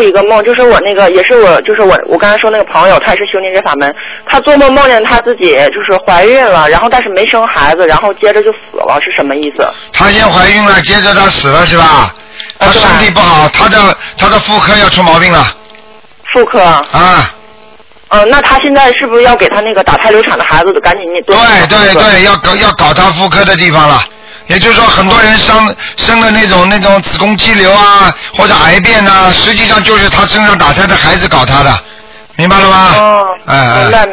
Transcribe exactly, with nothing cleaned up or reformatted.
有一个梦，就是我那个也是我就是我我刚才说那个朋友，他也是修炼这法门，他做梦梦见他自己就是怀孕了，然后但是没生孩子，然后接着就死了，是什么意思？ 他先怀孕了，接着他死了是吧？他身体不好，他的他的妇科要出毛病了。 妇科啊。 嗯，那他现在是不是要给他那个打胎流产的孩子赶紧你多？ 对对对，要搞要搞他妇科的地方了。也就是说，很多人生生的那种那种子宫肌瘤啊，或者癌变啊，实际上就是他身上打胎的孩子搞他的，明白了吗？ 哦， 哎哎。 明白。